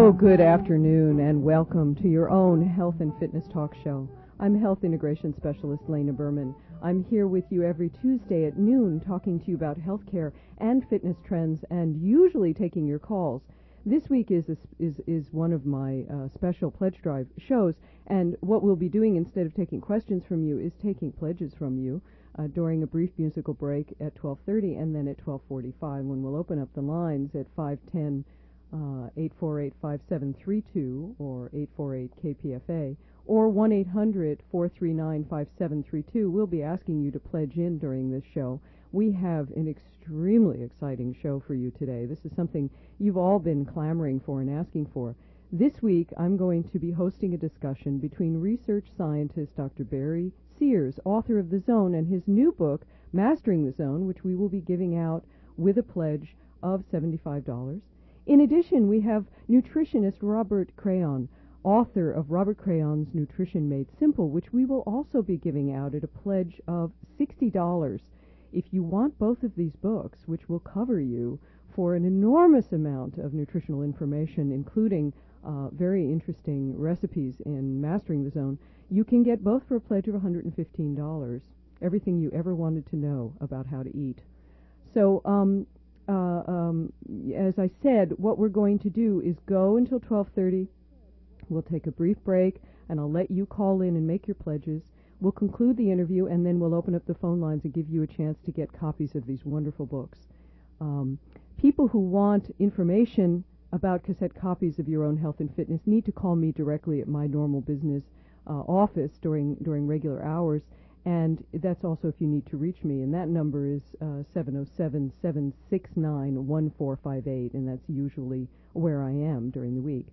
Hello, good afternoon, and welcome to your own health and fitness talk show. I'm Health Integration Specialist Lena Berman. I'm here with you every Tuesday at noon talking to you about healthcare and fitness trends and usually taking your calls. This week is one of my special pledge drive shows, and what we'll be doing instead of taking questions from you is taking pledges from you during a brief musical break at 12:30 and then at 12:45 when we'll open up the lines at 510 848-5732 or 848-KPFA or 1-800-439-5732. We'll be asking you to pledge in during this show. We have an extremely exciting show for you today. This is something you've all been clamoring for and asking for. This week, I'm going to be hosting a discussion between research scientist Dr. Barry Sears, author of The Zone, and his new book, Mastering the Zone, which we will be giving out with a pledge of $75. In addition, we have nutritionist Robert Crayon, author of Robert Crayon's Nutrition Made Simple, which we will also be giving out at a pledge of $60. If you want both of these books, which will cover you for an enormous amount of nutritional information, including very interesting recipes in Mastering the Zone, you can get both for a pledge of $115, everything you ever wanted to know about how to eat. So, as I said, what we're going to do is go until 12:30. We'll take a brief break, and I'll let you call in and make your pledges. We'll conclude the interview, and then we'll open up the phone lines and give you a chance to get copies of these wonderful books. People who want information about cassette copies of Your Own Health and Fitness need to call me directly at my normal business office during regular hours. And that's also if you need to reach me, and that number is 707-769-1458, and that's usually where I am during the week.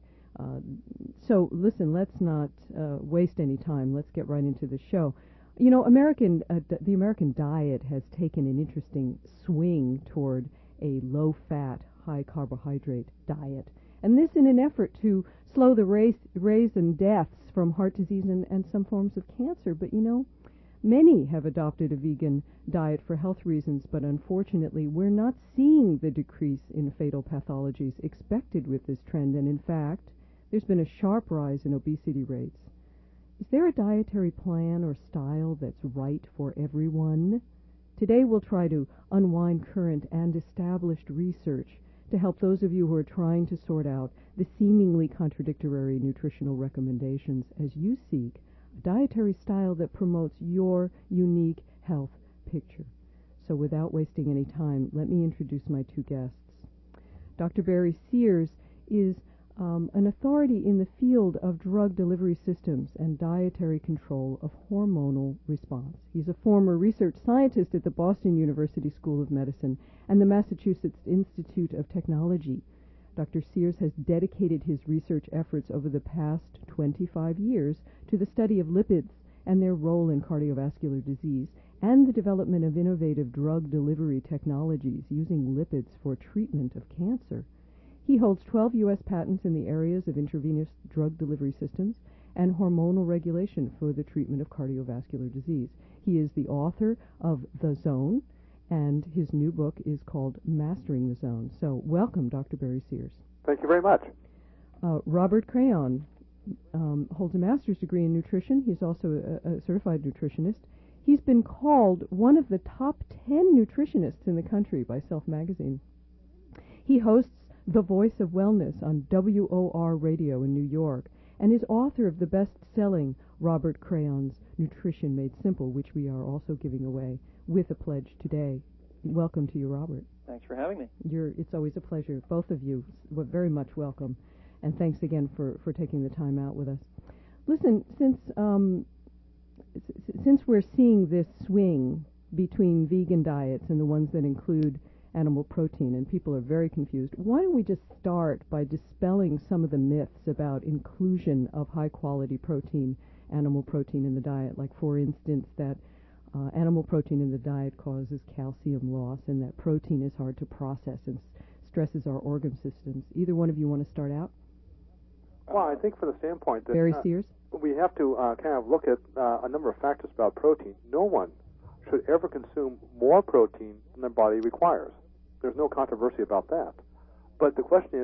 So listen, let's not waste any time. Let's get right into the show. You know, the American diet has taken an interesting swing toward a low-fat, high-carbohydrate diet, and this in an effort to slow the rise in deaths from heart disease and some forms of cancer. But you know, many have adopted a vegan diet for health reasons, but unfortunately we're not seeing the decrease in fatal pathologies expected with this trend, and in fact, there's been a sharp rise in obesity rates. Is there a dietary plan or style that's right for everyone? Today we'll try to unwind current and established research to help those of you who are trying to sort out the seemingly contradictory nutritional recommendations as you seek a dietary style that promotes your unique health picture. So without wasting any time, let me introduce my two guests. Dr. Barry Sears is an authority in the field of drug delivery systems and dietary control of hormonal response. He's a former research scientist at the Boston University School of Medicine and the Massachusetts Institute of Technology. Dr. Sears has dedicated his research efforts over the past 25 years to the study of lipids and their role in cardiovascular disease and the development of innovative drug delivery technologies using lipids for treatment of cancer. He holds 12 U.S. patents in the areas of intravenous drug delivery systems and hormonal regulation for the treatment of cardiovascular disease. He is the author of The Zone, and his new book is called Mastering the Zone. So welcome, Dr. Barry Sears. Thank you very much. Robert Crayon holds a master's degree in nutrition. He's also a certified nutritionist. He's been called one of the top 10 nutritionists in the country by Self Magazine. He hosts The Voice of Wellness on WOR Radio in New York and is author of the best-selling Robert Crayon's Nutrition Made Simple, which we are also giving away with a pledge today. Welcome to you, Robert. Thanks for having me. It's always a pleasure. Both of you were very much welcome, and thanks again for taking the time out with us. Listen, since we're seeing this swing between vegan diets and the ones that include animal protein, and people are very confused, why don't we just start by dispelling some of the myths about inclusion of high-quality protein, animal protein in the diet, like, for instance, that animal protein in the diet causes calcium loss and that protein is hard to process and stresses our organ systems. Either one of you want to start out? Well, I think from the standpoint that Barry Sears? We have to kind of look at a number of factors about protein. No one should ever consume more protein than their body requires. There's no controversy about that. But the question is,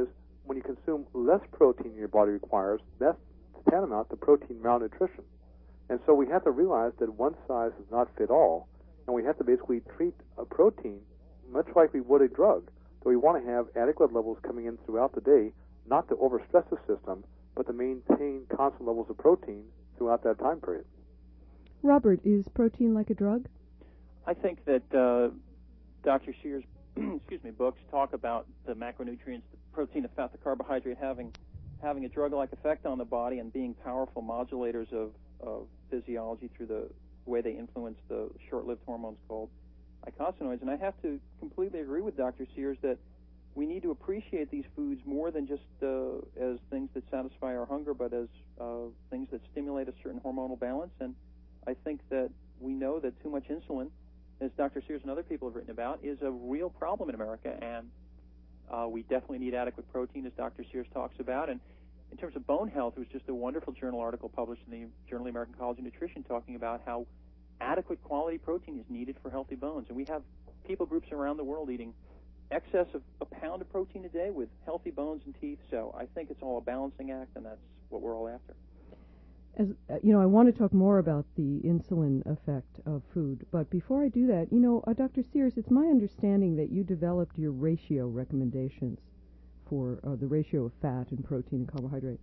when you consume less protein your body requires, that's tantamount to protein malnutrition. And so we have to realize that one size does not fit all, and we have to basically treat a protein much like we would a drug. So we want to have adequate levels coming in throughout the day, not to overstress the system, but to maintain constant levels of protein throughout that time period. Robert, is protein like a drug? I think that Dr. Sears' books talk about the macronutrients, the protein, the fat, the carbohydrate having a drug-like effect on the body and being powerful modulators of physiology through the way they influence the short-lived hormones called eicosanoids. And I have to completely agree with Dr. Sears that we need to appreciate these foods more than just as things that satisfy our hunger, but as things that stimulate a certain hormonal balance. And I think that we know that too much insulin, as Dr. Sears and other people have written about, is a real problem in America, and we definitely need adequate protein, as Dr. Sears talks about. And in terms of bone health, there was just a wonderful journal article published in the Journal of the American College of Nutrition talking about how adequate quality protein is needed for healthy bones. And we have people groups around the world eating excess of a pound of protein a day with healthy bones and teeth. So I think it's all a balancing act, and that's what we're all after. As I want to talk more about the insulin effect of food, but before I do that, Dr. Sears, it's my understanding that you developed your ratio recommendations for the ratio of fat and protein and carbohydrate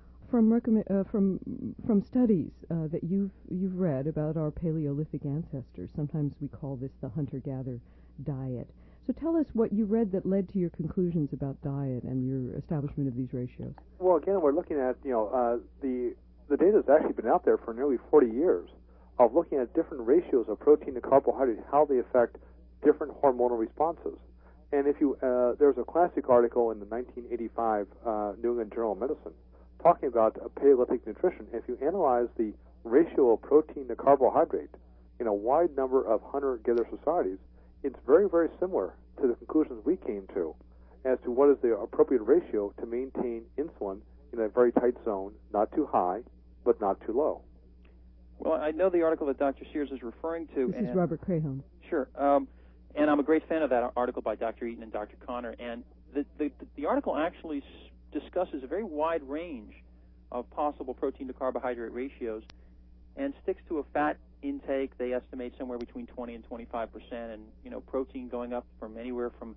from studies that you've read about our Paleolithic ancestors. Sometimes we call this the hunter-gatherer diet. So tell us what you read that led to your conclusions about diet and your establishment of these ratios. Well, again, we're looking at the data has actually been out there for nearly 40 years of looking at different ratios of protein to carbohydrate, how they affect different hormonal responses. And if you there's a classic article in the 1985 New England Journal of Medicine talking about Paleolithic nutrition. If you analyze the ratio of protein to carbohydrate in a wide number of hunter-gatherer societies, it's very, very similar to the conclusions we came to as to what is the appropriate ratio to maintain insulin in a very tight zone, not too high, but not too low. Well, I know the article that Dr. Sears is referring to. This is Robert Crahone. Sure. And I'm a great fan of that article by Dr. Eaton and Dr. Connor. And the article actually discusses a very wide range of possible protein to carbohydrate ratios and sticks to a fat intake. They estimate somewhere between 20 and 25%, and protein going up from anywhere from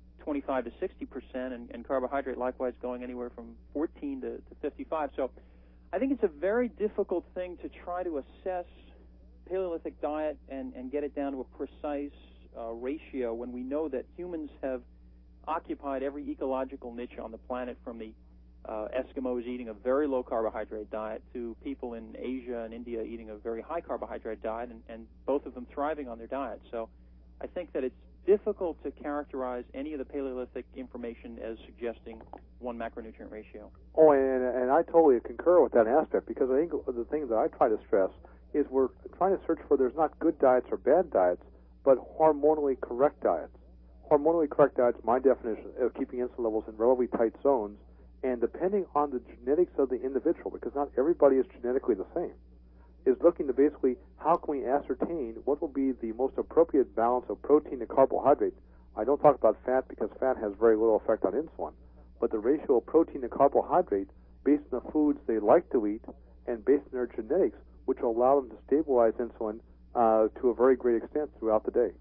25 to 60%, and carbohydrate likewise going anywhere from 14 to 55. So I think it's a very difficult thing to try to assess Paleolithic diet and get it down to a precise ratio when we know that humans have occupied every ecological niche on the planet, from the Eskimos eating a very low carbohydrate diet to people in Asia and India eating a very high carbohydrate diet, and both of them thriving on their diet. So I think that it's difficult to characterize any of the Paleolithic information as suggesting one macronutrient ratio. Oh, and I totally concur with that aspect, because I think the thing that I try to stress is we're trying to search for there's not good diets or bad diets, but hormonally correct diets. Hormonally correct diets, my definition of keeping insulin levels in relatively tight zones, and depending on the genetics of the individual, because not everybody is genetically the same, is looking to basically how can we ascertain what will be the most appropriate balance of protein to carbohydrate. I don't talk about fat because fat has very little effect on insulin, but the ratio of protein to carbohydrate based on the foods they like to eat and based on their genetics, which will allow them to stabilize insulin to a very great extent throughout the day.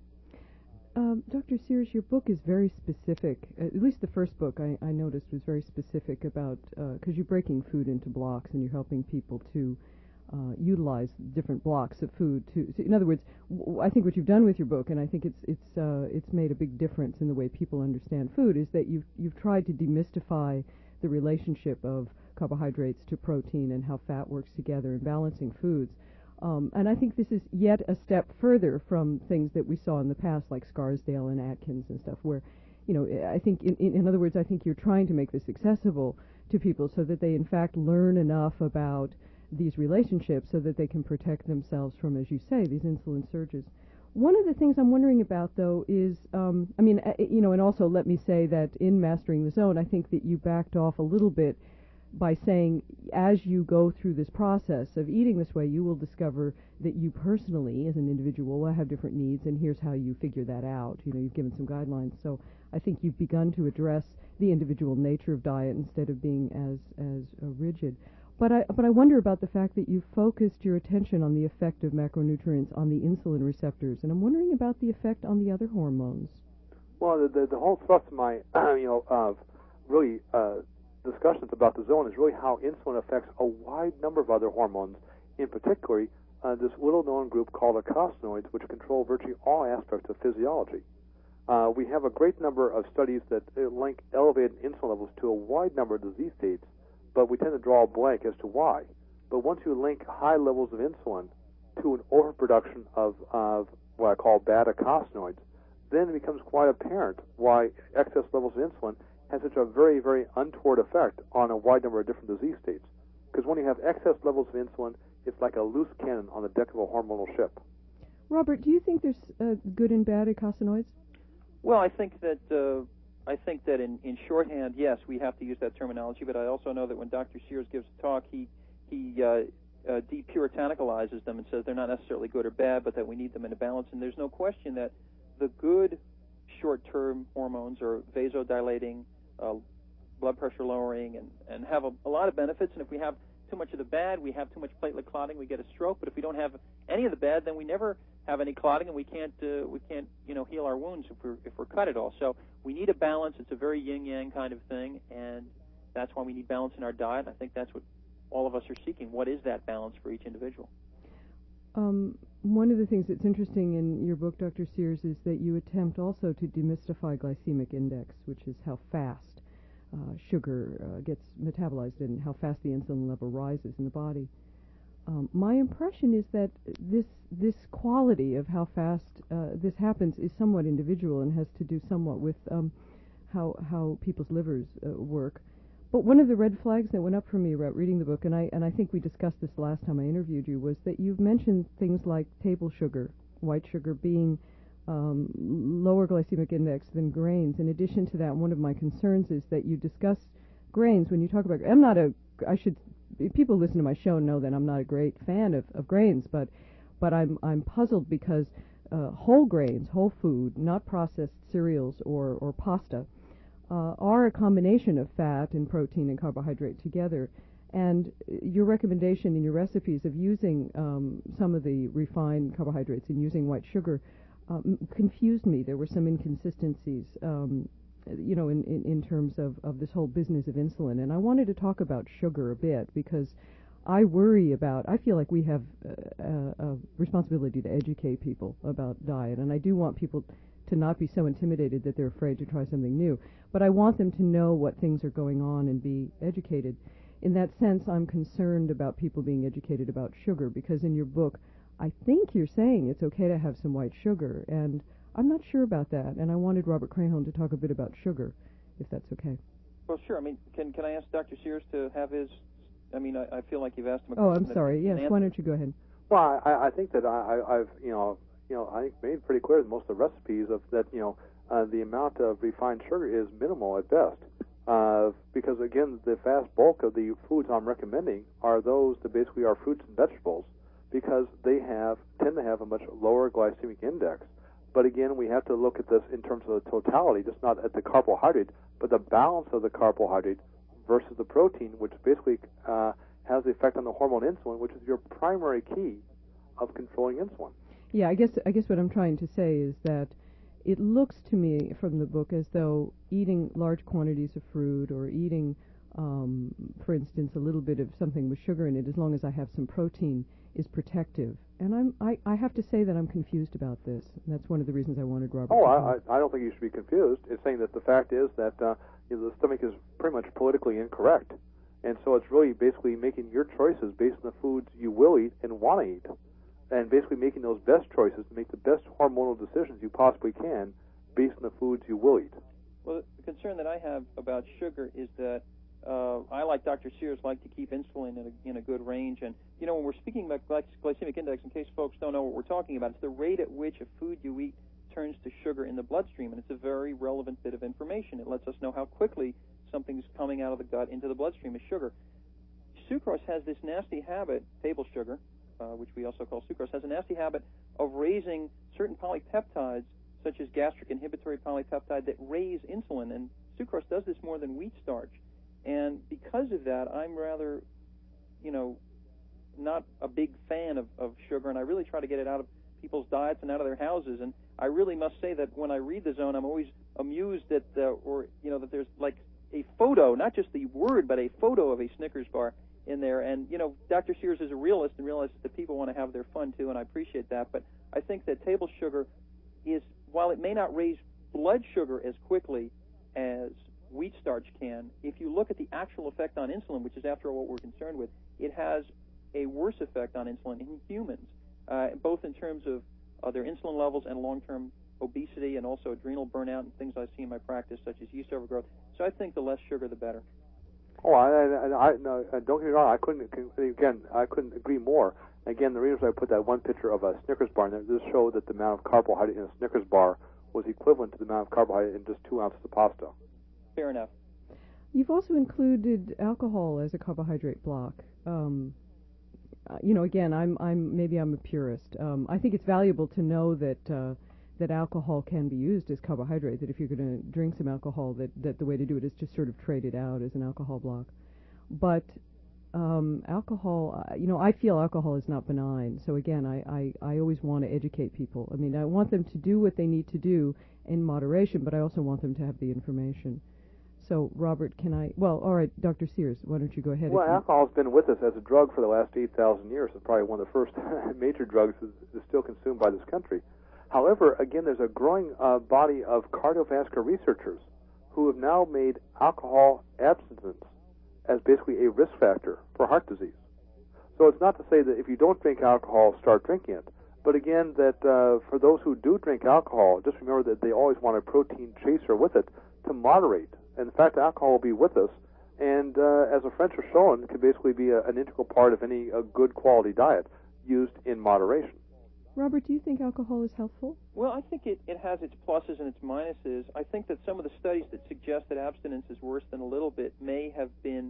Dr. Sears, your book is very specific. At least the first book I noticed was very specific about, because you're breaking food into blocks and you're helping people to utilize different blocks of food. In other words, I think what you've done with your book, and I think it's made a big difference in the way people understand food, is that you've tried to demystify the relationship of carbohydrates to protein and how fat works together in balancing foods. And I think this is yet a step further from things that we saw in the past, like Scarsdale and Atkins and stuff, where, I think, in other words, I think you're trying to make this accessible to people so that they, in fact, learn enough about these relationships so that they can protect themselves from, as you say, these insulin surges. One of the things I'm wondering about, though, is, and also let me say that in Mastering the Zone, I think that you backed off a little bit by saying, as you go through this process of eating this way, you will discover that you personally, as an individual, will have different needs, and here's how you figure that out. You've given some guidelines. So I think you've begun to address the individual nature of diet instead of being as rigid. But I wonder about the fact that you focused your attention on the effect of macronutrients on the insulin receptors, and I'm wondering about the effect on the other hormones. Well, the whole thrust of my really discussions about the zone is really how insulin affects a wide number of other hormones, in particular this little-known group called eicosanoids, which control virtually all aspects of physiology. We have a great number of studies that link elevated insulin levels to a wide number of disease states, but we tend to draw a blank as to why. But once you link high levels of insulin to an overproduction of what I call bad eicosanoids, then it becomes quite apparent why excess levels of insulin has such a very, very untoward effect on a wide number of different disease states. Because when you have excess levels of insulin, it's like a loose cannon on the deck of a hormonal ship. Robert, do you think there's good and bad eicosanoids? Well, I think that in shorthand, yes, we have to use that terminology. But I also know that when Dr. Sears gives a talk, he depuritanicolizes them and says they're not necessarily good or bad, but that we need them in a balance. And there's no question that the good short-term hormones are vasodilating, blood pressure lowering, and have a lot of benefits. And if we have too much of the bad, we have too much platelet clotting, we get a stroke. But if we don't have any of the bad, then we never have any clotting, and we can't heal our wounds if we're cut at all. So we need a balance. It's a very yin-yang kind of thing, and that's why we need balance in our diet. And I think that's what all of us are seeking. What is that balance for each individual? One of the things that's interesting in your book, Dr. Sears, is that you attempt also to demystify glycemic index, which is how fast sugar gets metabolized and how fast the insulin level rises in the body. My impression is that this quality of how fast this happens is somewhat individual and has to do somewhat with how people's livers work. But one of the red flags that went up for me about reading the book, and I think we discussed this last time I interviewed you, was that you've mentioned things like table sugar, white sugar being lower glycemic index than grains. In addition to that, one of my concerns is that you discuss grains when you talk about. People listen to my show know that I'm not a great fan of grains, but I'm puzzled because whole grains, whole food, not processed cereals or pasta, are a combination of fat and protein and carbohydrate together. And your recommendation in your recipes of using some of the refined carbohydrates and using white sugar confused me. There were some inconsistencies, in terms of this whole business of insulin. And I wanted to talk about sugar a bit because I feel like we have a responsibility to educate people about diet. And I do want people to not be so intimidated that they're afraid to try something new. But I want them to know what things are going on and be educated. In that sense, I'm concerned about people being educated about sugar because in your book, I think you're saying it's okay to have some white sugar, and I'm not sure about that. And I wanted Robert Craholm to talk a bit about sugar, if that's okay. Well, sure. I mean, can I ask Dr. Sears to have his? I mean, I feel like you've asked him a question. Oh, I'm sorry. Yes, why don't you go ahead? Well, I think that I've I think made pretty clear that most of the recipes of that the amount of refined sugar is minimal at best. Because again, the vast bulk of the foods I'm recommending are those that basically are fruits and vegetables, because they tend to have a much lower glycemic index. But again, we have to look at this in terms of the totality, just not at the carbohydrate, but the balance of the carbohydrate versus the protein, which basically has the effect on the hormone insulin, which is your primary key of controlling insulin. Yeah, I guess what I'm trying to say is that it looks to me from the book as though eating large quantities of fruit or eating, for instance, a little bit of something with sugar in it, as long as I have some protein, is protective. And I have to say that I'm confused about this. And that's one of the reasons I wanted Robert to talk. I don't think you should be confused. It's saying that the fact is that the stomach is pretty much politically incorrect. And so it's really basically making your choices based on the foods you will eat and want to eat. And basically making those best choices to make the best hormonal decisions you possibly can based on the foods you will eat. Well, the concern that I have about sugar is that I, like Dr. Sears, like to keep insulin in a good range. And, when we're speaking about glycemic index, in case folks don't know what we're talking about, it's the rate at which a food you eat turns to sugar in the bloodstream. And it's a very relevant bit of information. It lets us know how quickly something's coming out of the gut into the bloodstream as sugar. Sucrose has this nasty habit, table sugar, which we also call sucrose, has a nasty habit of raising certain polypeptides, such as gastric inhibitory polypeptide, that raise insulin. And sucrose does this more than wheat starch. And because of that, I'm rather, not a big fan of sugar, and I really try to get it out of people's diets and out of their houses. And I really must say that when I read The Zone, I'm always amused that that there's like a photo, not just the word, but a photo of a Snickers bar in there. And Dr. Sears is a realist and realizes that people want to have their fun too, and I appreciate that. But I think that table sugar is, while it may not raise blood sugar as quickly as wheat starch can, if you look at the actual effect on insulin, which is after all what we're concerned with, it has a worse effect on insulin in humans, both in terms of their insulin levels and long-term obesity and also adrenal burnout and things I see in my practice, such as yeast overgrowth. So I think the less sugar, the better. Oh, no, don't get me wrong. I couldn't agree more. Again, the reason I put that one picture of a Snickers bar in there, this showed that the amount of carbohydrate in a Snickers bar was equivalent to the amount of carbohydrate in just 2 ounces of pasta. Fair enough. You've also included alcohol as a carbohydrate block. Again, I'm a purist. I think it's valuable to know that alcohol can be used as carbohydrate, that if you're going to drink some alcohol, that the way to do it is just sort of trade it out as an alcohol block. But alcohol, I feel alcohol is not benign. So again, I always want to educate people. I mean, I want them to do what they need to do in moderation, but I also want them to have the information. So, Robert, all right, Dr. Sears, why don't you go ahead? Well, alcohol's been with us as a drug for the last 8,000 years. It's probably one of the first major drugs that's still consumed by this country. However, again, there's a growing body of cardiovascular researchers who have now made alcohol abstinence as basically a risk factor for heart disease. So it's not to say that if you don't drink alcohol, start drinking it. But again, that for those who do drink alcohol, just remember that they always want a protein chaser with it to moderate. In fact, alcohol will be with us, and as the French have shown, it can basically be an integral part of any good quality diet used in moderation. Robert, do you think alcohol is healthful? Well, I think it has its pluses and its minuses. I think that some of the studies that suggest that abstinence is worse than a little bit may have been,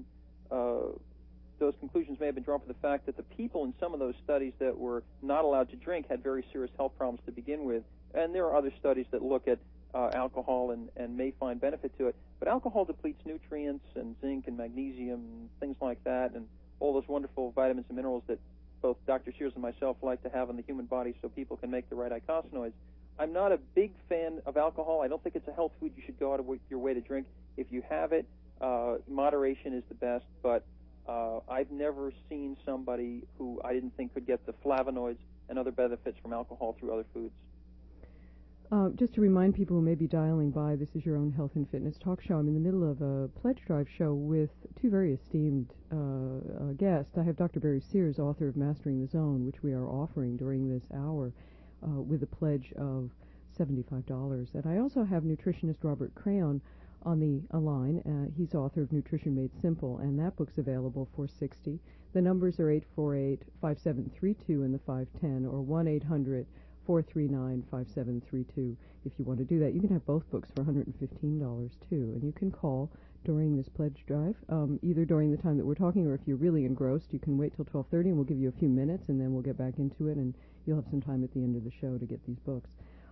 those conclusions may have been drawn from the fact that the people in some of those studies that were not allowed to drink had very serious health problems to begin with. And there are other studies that look at alcohol and may find benefit to it. But alcohol depletes nutrients and zinc and magnesium and things like that, and all those wonderful vitamins and minerals that both Dr. Sears and myself like to have in the human body so people can make the right eicosanoids. I'm not a big fan of alcohol. I don't think it's a health food you should go out of your way to drink. If you have it, moderation is the best, but I've never seen somebody who I didn't think could get the flavonoids and other benefits from alcohol through other foods. Just to remind people who may be dialing by, this is your own health and fitness talk show. I'm in the middle of a pledge drive show with two very esteemed guests. I have Dr. Barry Sears, author of Mastering the Zone, which we are offering during this hour with a pledge of $75. And I also have nutritionist Robert Crayon on the line. He's author of Nutrition Made Simple, and that book's available for $60. The numbers are 848-5732 in the 510 or 1-800-439-5732 if you want to do that. You can have both books for $115 too, and you can call during this pledge drive, either during the time that we're talking, or if you're really engrossed, you can wait till 12:30 and we'll give you a few minutes and then we'll get back into it, and you'll have some time at the end of the show to get these books.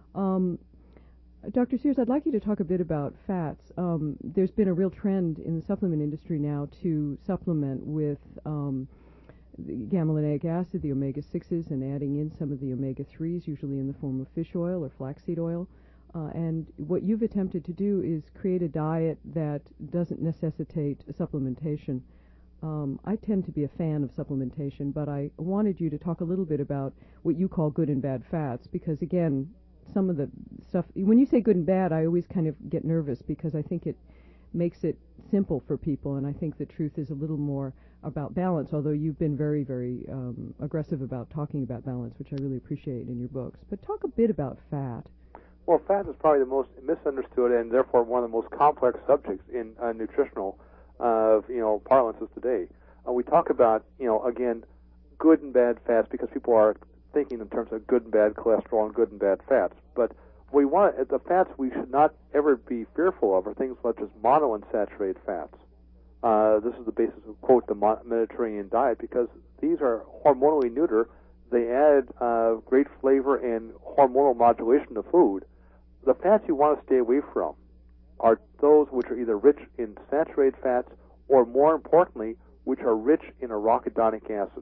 Dr. Sears, I'd like you to talk a bit about fats. There's been a real trend in the supplement industry now to supplement with the gamma-linolenic acid, the omega-6s, and adding in some of the omega-3s, usually in the form of fish oil or flaxseed oil. And what you've attempted to do is create a diet that doesn't necessitate supplementation. I tend to be a fan of supplementation, but I wanted you to talk a little bit about what you call good and bad fats, because, again, some of the stuff, when you say good and bad, I always kind of get nervous because I think it makes it simple for people, and I think the truth is a little more about balance, although you've been very, very aggressive about talking about balance, which I really appreciate in your books. But talk a bit about fat. Well, fat is probably the most misunderstood and therefore one of the most complex subjects in nutritional parlances today. We talk about, again, good and bad fats because people are thinking in terms of good and bad cholesterol and good and bad fats. But the fats we should not ever be fearful of are things such as monounsaturated fats. This is the basis of, quote, the Mediterranean diet, because these are hormonally neuter. They add great flavor and hormonal modulation to food. The fats you want to stay away from are those which are either rich in saturated fats or, more importantly, which are rich in arachidonic acid.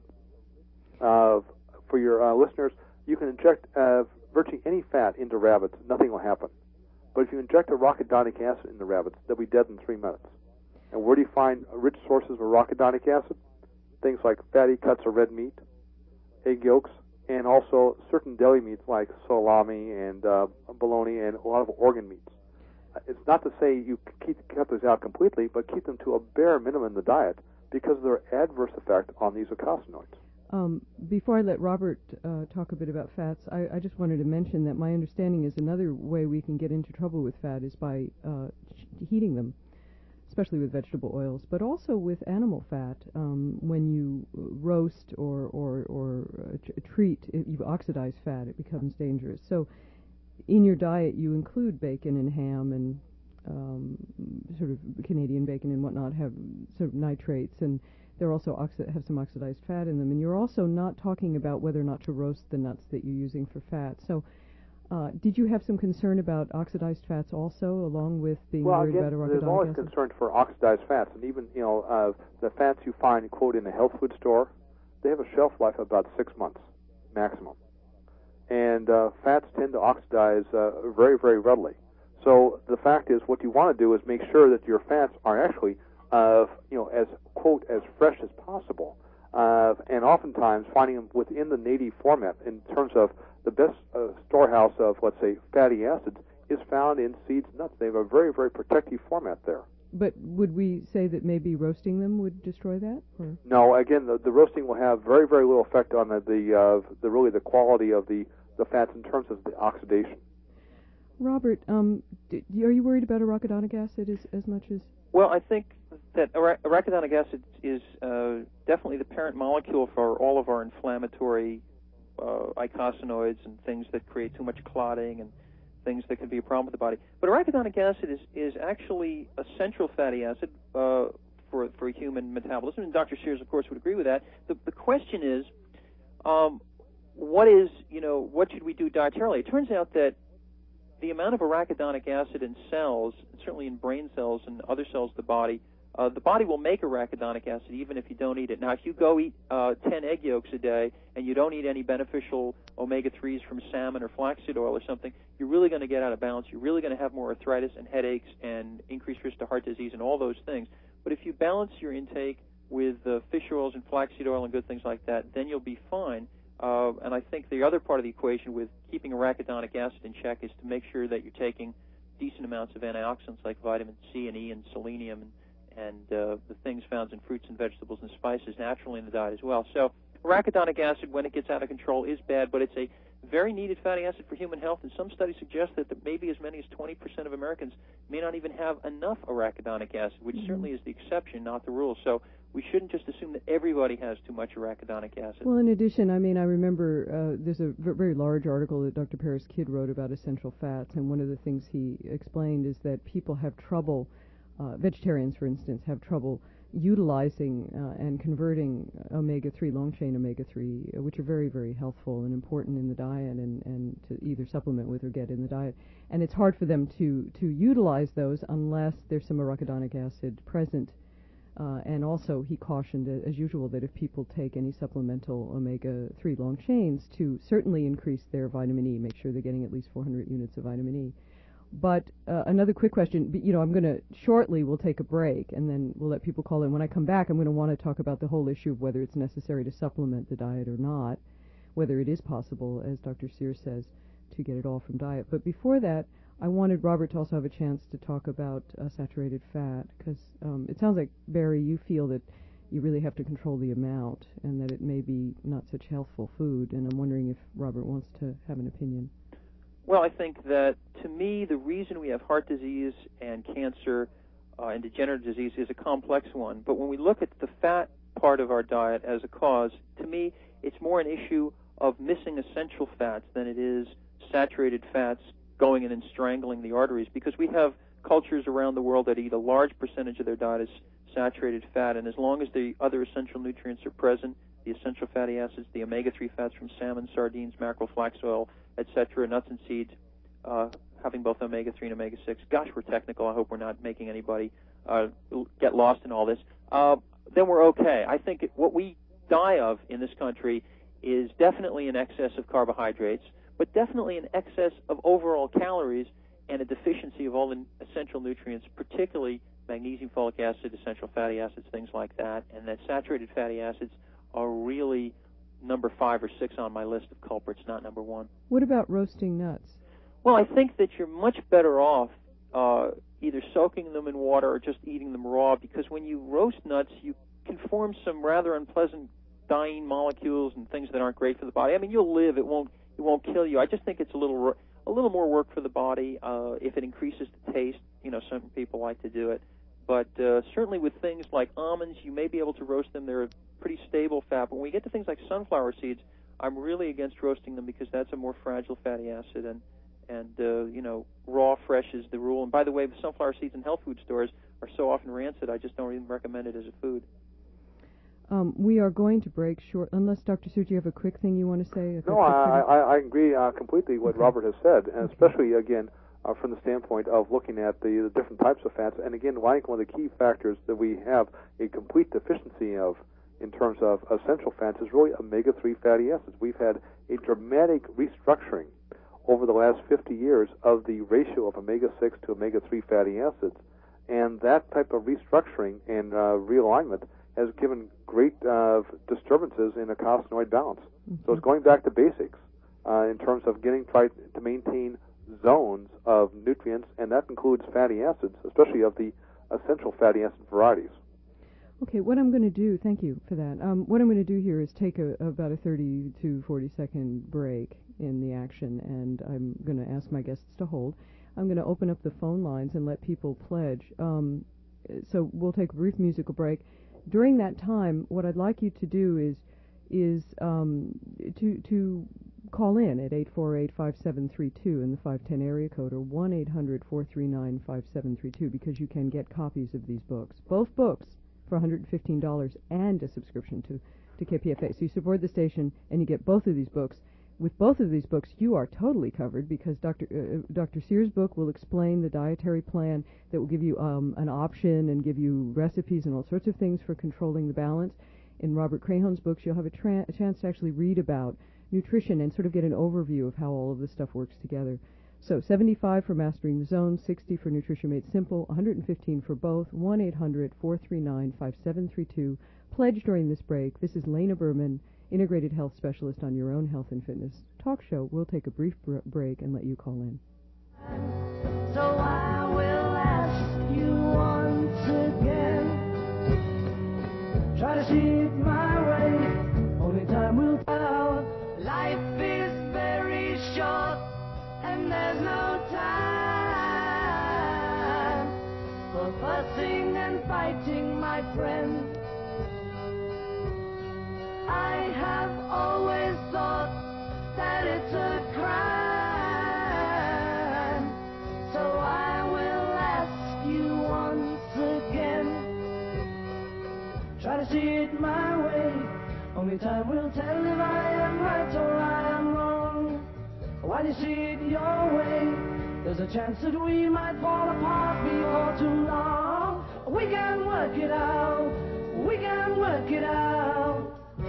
For your listeners, you can inject virtually any fat into rabbits. Nothing will happen. But if you inject arachidonic acid into rabbits, they'll be dead in 3 minutes. And where do you find rich sources of arachidonic acid? Things like fatty cuts of red meat, egg yolks, and also certain deli meats like salami and bologna and a lot of organ meats. It's not to say you cut those out completely, but keep them to a bare minimum in the diet because of their adverse effect on these eicosanoids. Before I let Robert talk a bit about fats, I just wanted to mention that my understanding is another way we can get into trouble with fat is by heating them, especially with vegetable oils, but also with animal fat. When you roast or treat, you oxidize fat, it becomes dangerous. So in your diet, you include bacon and ham and sort of Canadian bacon and whatnot have sort of nitrates, and they're also have some oxidized fat in them. And you're also not talking about whether or not to roast the nuts that you're using for fat. So did you have some concern about oxidized fats also, along with being worried about arachidonic acid? There's always concern for oxidized fats, and even the fats you find, quote, in a health food store, they have a shelf life of about 6 months maximum. And fats tend to oxidize very, very readily. So the fact is, what you want to do is make sure that your fats are actually, as, quote, as fresh as possible. And oftentimes finding them within the native format in terms of the best storehouse of, let's say, fatty acids is found in seeds and nuts. They have a very, very protective format there. But would we say that maybe roasting them would destroy that? Or? No, again, the roasting will have very, very little effect on the quality of the fats in terms of the oxidation. Robert, are you worried about arachidonic acid as much as? Well, I think that arachidonic acid is definitely the parent molecule for all of our inflammatory eicosanoids and things that create too much clotting and things that can be a problem with the body. But arachidonic acid is actually a central fatty acid for human metabolism, and Dr. Sears, of course, would agree with that. The question is, what should we do dietarily? It turns out that the amount of arachidonic acid in cells, certainly in brain cells and other cells of the body will make arachidonic acid even if you don't eat it. Now, if you go eat 10 egg yolks a day and you don't eat any beneficial omega-3s from salmon or flaxseed oil or something, you're really going to get out of balance. You're really going to have more arthritis and headaches and increased risk to heart disease and all those things. But if you balance your intake with fish oils and flaxseed oil and good things like that, then you'll be fine. And I think the other part of the equation with keeping arachidonic acid in check is to make sure that you're taking decent amounts of antioxidants like vitamin C and E and selenium and the things found in fruits and vegetables and spices naturally in the diet as well. So arachidonic acid, when it gets out of control, is bad, but it's a very needed fatty acid for human health, and some studies suggest that maybe as many as 20% of Americans may not even have enough arachidonic acid, which certainly is the exception, not the rule. So we shouldn't just assume that everybody has too much arachidonic acid. Well, in addition, I remember there's a very large article that Dr. Paris Kidd wrote about essential fats, and one of the things he explained is that people have trouble, vegetarians, for instance, have trouble utilizing and converting omega-3, long-chain omega-3, which are very, very helpful and important in the diet and to either supplement with or get in the diet. And it's hard for them to utilize those unless there's some arachidonic acid present. And also, he cautioned, as usual, that if people take any supplemental omega-3 long chains, to certainly increase their vitamin E, make sure they're getting at least 400 units of vitamin E. But another quick question, I'm going to, shortly we'll take a break, and then we'll let people call in. When I come back, I'm going to want to talk about the whole issue of whether it's necessary to supplement the diet or not, whether it is possible, as Dr. Sears says, to get it all from diet. But before that, I wanted Robert to also have a chance to talk about saturated fat, because it sounds like, Barry, you feel that you really have to control the amount and that it may be not such healthful food, and I'm wondering if Robert wants to have an opinion. Well, I think that, to me, the reason we have heart disease and cancer and degenerative disease is a complex one. But when we look at the fat part of our diet as a cause, to me, it's more an issue of missing essential fats than it is saturated fats going in and strangling the arteries, because we have cultures around the world that eat a large percentage of their diet as saturated fat, and as long as the other essential nutrients are present, the essential fatty acids, the omega-3 fats from salmon, sardines, mackerel, flax oil, etc., nuts and seeds, having both omega-3 and omega-6. Gosh, we're technical. I hope we're not making anybody get lost in all this. Then we're okay. I think what we die of in this country is definitely an excess of carbohydrates, but definitely an excess of overall calories and a deficiency of all the essential nutrients, particularly magnesium, folic acid, essential fatty acids, things like that. And that saturated fatty acids are really number 5 or 6 on my list of culprits, not number 1. What about roasting nuts? Well, I think that you're much better off either soaking them in water or just eating them raw, because when you roast nuts, you can form some rather unpleasant dyene molecules and things that aren't great for the body. I mean, you'll live; it won't kill you. I just think it's a little more work for the body. If it increases the taste, some people like to do it. But certainly with things like almonds, you may be able to roast them. They're a pretty stable fat. But when we get to things like sunflower seeds, I'm really against roasting them, because that's a more fragile fatty acid, and raw, fresh is the rule. And by the way, the sunflower seeds in health food stores are so often rancid, I just don't even recommend it as a food. We are going to break short, unless Dr. Sears, you have a quick thing you want to say? No, I agree completely with what Robert has said, and especially, again, from the standpoint of looking at the different types of fats. And again, I think one of the key factors that we have a complete deficiency of in terms of essential fats is really omega-3 fatty acids. We've had a dramatic restructuring over the last 50 years of the ratio of omega-6 to omega-3 fatty acids, and that type of restructuring and realignment has given great disturbances in the carcinoid balance. So it's going back to basics in terms of trying to maintain zones of nutrients, and that includes fatty acids, especially of the essential fatty acid varieties. Okay, what I'm going to do, thank you for that. What I'm going to do here is take about a 30 to 40 second break in the action, and I'm going to ask my guests to hold. I'm going to open up the phone lines and let people pledge. So we'll take a brief musical break. During that time, what I'd like you to do is to call in at 848-5732 in the 510 area code, or 1-800-439-5732, because you can get copies of these books. Both books for $115 and a subscription to KPFA. So you support the station and you get both of these books. With both of these books, you are totally covered, because Dr. Sears' book will explain the dietary plan that will give you an option and give you recipes and all sorts of things for controlling the balance. In Robert Crahone's books, you'll have a chance to actually read about nutrition and sort of get an overview of how all of this stuff works together. So $75 for Mastering the Zone, $60 for Nutrition Made Simple, $115 for both, 1-800-439-5732. Pledge during this break. This is Lena Berman, Integrated Health Specialist on Your Own Health and Fitness Talk Show. We'll take a brief break and let you call in. So I will ask you once again, try to see it my way, only time will tell. Life is very short and there's no time for fussing and fighting, my friend. I have always thought that it's a crime, so I will ask you once again, try to see it my way, only time will tell if I am right or I am wrong. While you see it your way, there's a chance that we might fall apart before too long. We can work it out, we can work it out.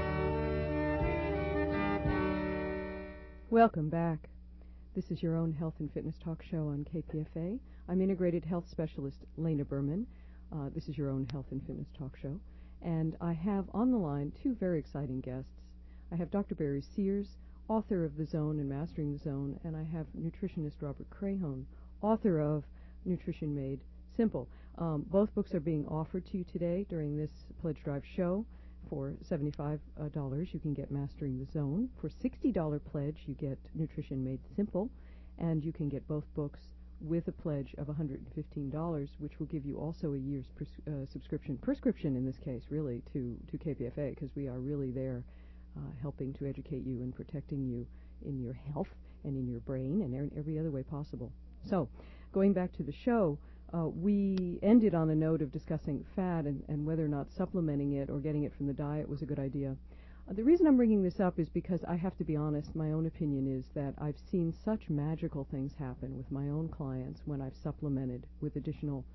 Welcome back. This is Your Own Health and Fitness Talk Show on KPFA. I'm Integrated Health Specialist Lena Berman. This is Your Own Health and Fitness Talk Show. And I have on the line two very exciting guests. I have Dr. Barry Sears, author of The Zone and Mastering the Zone, and I have nutritionist Robert Crahone, author of Nutrition Made Simple. Both books are being offered to you today during this Pledge Drive show. For $75, you can get Mastering the Zone. For $60 pledge, you get Nutrition Made Simple, and you can get both books with a pledge of $115, which will give you also a year's prescription in this case, really, to KPFA, because we are really there helping to educate you and protecting you in your health and in your brain and in every other way possible. So, going back to the show, we ended on a note of discussing fat and whether or not supplementing it or getting it from the diet was a good idea. The reason I'm bringing this up is because I have to be honest, my own opinion is that I've seen such magical things happen with my own clients when I've supplemented with additional,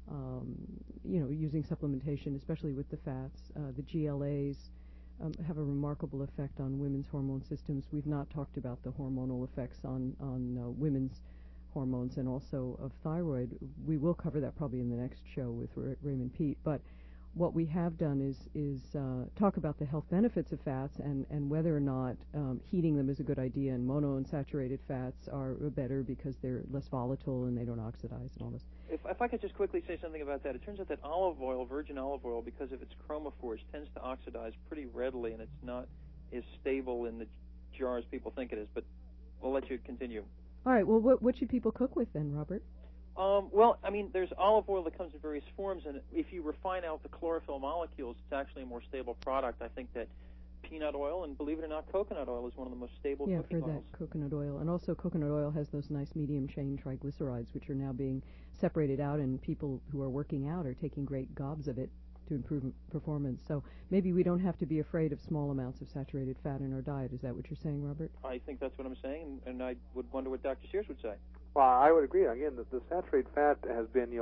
using supplementation, especially with the fats. The GLAs have a remarkable effect on women's hormone systems. We've not talked about the hormonal effects on women's hormones and also of thyroid. We will cover that probably in the next show with Raymond Pete. But what we have done is talk about the health benefits of fats and whether or not heating them is a good idea, and monounsaturated fats are better because they're less volatile and they don't oxidize and all this. If I could just quickly say something about that, it turns out that olive oil, virgin olive oil, because of its chromophores, tends to oxidize pretty readily, and it's not as stable in the jar as people think it is. But we'll let you continue. All right. Well, what should people cook with then, Robert? Well, I mean, there's olive oil that comes in various forms, and if you refine out the chlorophyll molecules, it's actually a more stable product. I think that peanut oil, and believe it or not, coconut oil is one of the most stable cooking oils. Yeah, I've heard that, coconut oil. And also coconut oil has those nice medium-chain triglycerides, which are now being separated out, and people who are working out are taking great gobs of it to improve performance. So maybe we don't have to be afraid of small amounts of saturated fat in our diet. Is that what you're saying, Robert? I think that's what I'm saying, and I would wonder what Dr. Sears would say. Well, I would agree. Again, the saturated fat has been,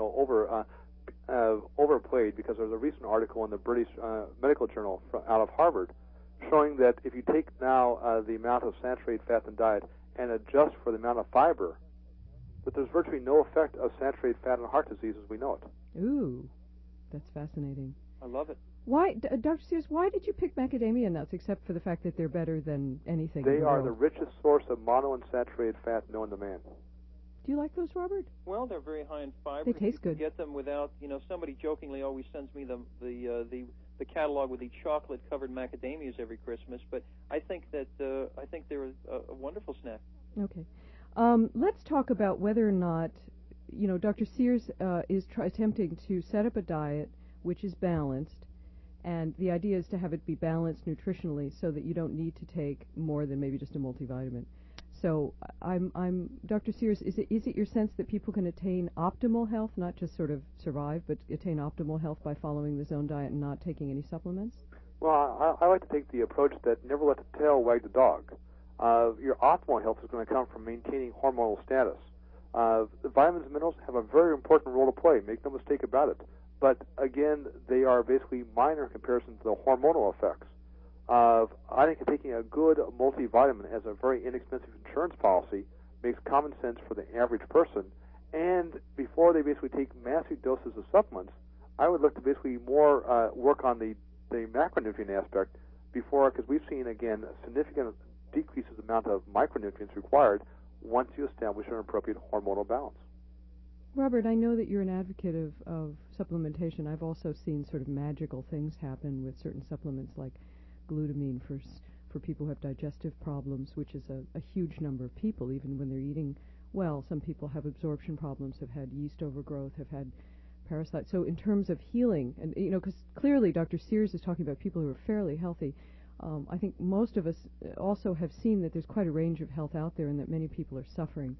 overplayed because there's a recent article in the British Medical Journal out of Harvard showing that if you take now the amount of saturated fat in the diet and adjust for the amount of fiber, that there's virtually no effect of saturated fat on heart disease as we know it. Ooh, that's fascinating. I love it. Why, Dr. Sears, why did you pick macadamia nuts except for the fact that they're better than anything in They the are world? the richest source of monounsaturated fat known to man. Do you like those, Robert? Well, they're very high in fiber. They taste good. You can get them without, somebody jokingly always sends me the catalog with the chocolate-covered macadamias every Christmas, but I think that they're a wonderful snack. Okay. Let's talk about whether or not, Dr. Sears is attempting to set up a diet which is balanced, and the idea is to have it be balanced nutritionally so that you don't need to take more than maybe just a multivitamin. So I'm Dr. Sears, is it your sense that people can attain optimal health, not just sort of survive, but attain optimal health by following the zone diet and not taking any supplements? Well, I like to take the approach that never let the tail wag the dog. Your optimal health is going to come from maintaining hormonal status. The vitamins and minerals have a very important role to play, make no mistake about it. But again, they are basically minor in comparison to the hormonal effects. I think taking a good multivitamin as a very inexpensive insurance policy makes common sense for the average person. And before they basically take massive doses of supplements, I would look to basically more work on the macronutrient aspect before, because we've seen, again, significant decreases in the amount of micronutrients required once you establish an appropriate hormonal balance. Robert, I know that you're an advocate of supplementation. I've also seen sort of magical things happen with certain supplements like glutamine for people who have digestive problems, which is a huge number of people, even when they're eating well. Some people have absorption problems, have had yeast overgrowth, have had parasites. So in terms of healing, and because clearly Dr. Sears is talking about people who are fairly healthy, I think most of us also have seen that there's quite a range of health out there and that many people are suffering.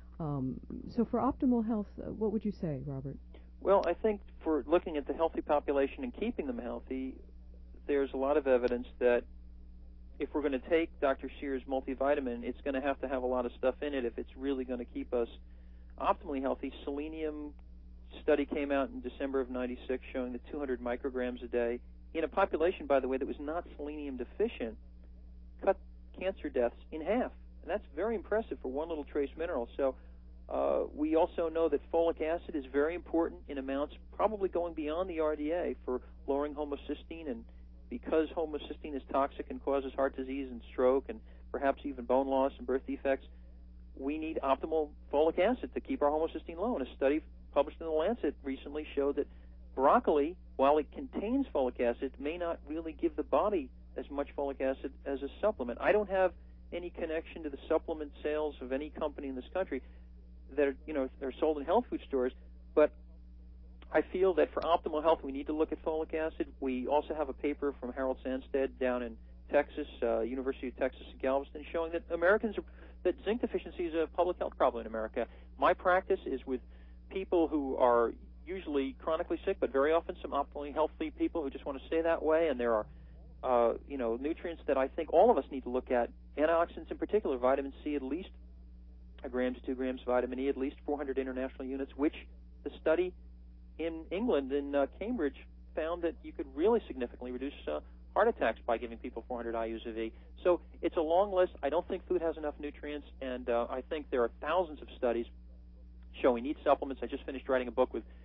So for optimal health, what would you say, Robert? Well, I think for looking at the healthy population and keeping them healthy, there's a lot of evidence that if we're going to take Dr. Sears multivitamin, it's going to have a lot of stuff in it if it's really going to keep us optimally healthy. Selenium study came out in December of 96 showing that 200 micrograms a day in a population, by the way, that was not selenium deficient, cut cancer deaths in half. And that's very impressive for one little trace mineral. So we also know that folic acid is very important in amounts probably going beyond the RDA for lowering homocysteine, and because homocysteine is toxic and causes heart disease and stroke and perhaps even bone loss and birth defects, we need optimal folic acid to keep our homocysteine low. And a study published in The Lancet recently showed that broccoli, while it contains folic acid, may not really give the body as much folic acid as a supplement. I don't have any connection to the supplement sales of any company in this country that are, they're sold in health food stores, but I feel that for optimal health we need to look at folic acid. We also have a paper from Harold Sandstead down in Texas, University of Texas at Galveston, showing that Americans are that zinc deficiency is a public health problem in America. My practice is with people who are usually chronically sick, but very often some optimally healthy people who just want to stay that way. And there are, nutrients that I think all of us need to look at. Antioxidants in particular, vitamin C, at least 1 gram to 2 grams, vitamin E, at least 400 international units, which the study in England, in Cambridge, found that you could really significantly reduce heart attacks by giving people 400 IUs of E. So it's a long list. I don't think food has enough nutrients, and I think there are thousands of studies showing we need supplements. I just finished writing a book with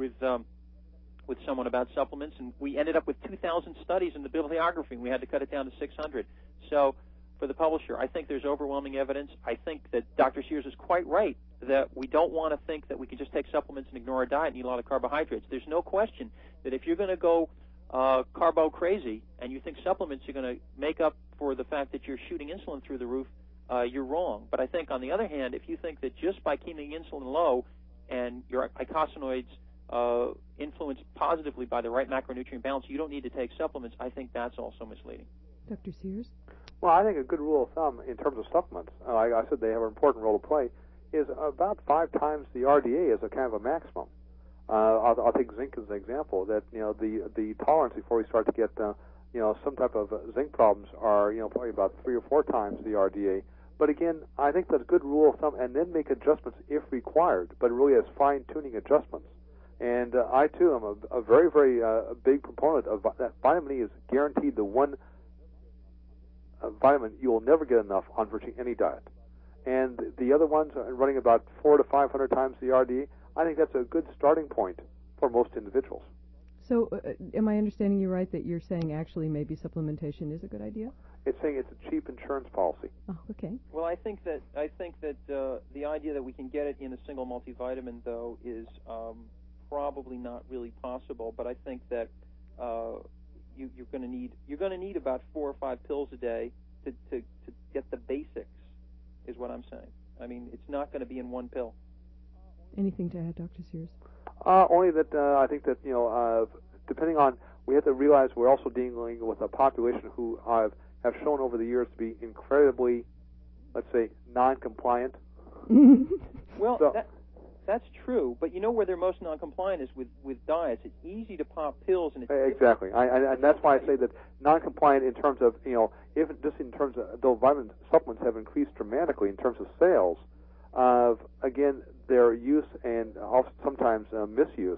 someone about supplements, and we ended up with 2,000 studies in the bibliography, and we had to cut it down to 600. So for the publisher, I think there's overwhelming evidence. I think that Dr. Sears is quite right that we don't want to think that we can just take supplements and ignore our diet and eat a lot of carbohydrates. There's no question that if you're going to go carbo crazy and you think supplements are going to make up for the fact that you're shooting insulin through the roof, you're wrong. But I think, on the other hand, if you think that just by keeping insulin low and your eicosanoids influenced positively by the right macronutrient balance, you don't need to take supplements, I think that's also misleading. Dr. Sears? Well, I think a good rule of thumb in terms of supplements, like I said, they have an important role to play, is about 5 times the RDA as a kind of a maximum. I'll take zinc as an example. That the tolerance before we start to get some type of zinc problems are probably about 3 or 4 times the RDA. But again, I think that's a good rule of thumb, and then make adjustments if required, but really as fine-tuning adjustments. And I too am a very, very big proponent of that. Vitamin E is guaranteed the one vitamin you will never get enough on virtually any diet. And the other ones are running about 400 to 500 times the RDA. I think that's a good starting point for most individuals. So am I understanding you right that you're saying actually maybe supplementation is a good idea? It's saying it's a cheap insurance policy. Oh, okay. Well, I think that the idea that we can get it in a single multivitamin, though, is probably not really possible. But I think that you're going to need about 4 or 5 pills a day to get the basics, is what I'm saying. I mean, it's not going to be in one pill. Anything to add, Dr. Sears? Only that I think that depending on, we have to realize we're also dealing with a population who have shown over the years to be incredibly, let's say, non-compliant. Well, that's true, but where they're most non-compliant is with diets. It's easy to pop pills, and it's exactly, and that's why I say that non-compliant in terms of even just in terms of, though vitamin supplements have increased dramatically in terms of sales, again, their use and also sometimes misuse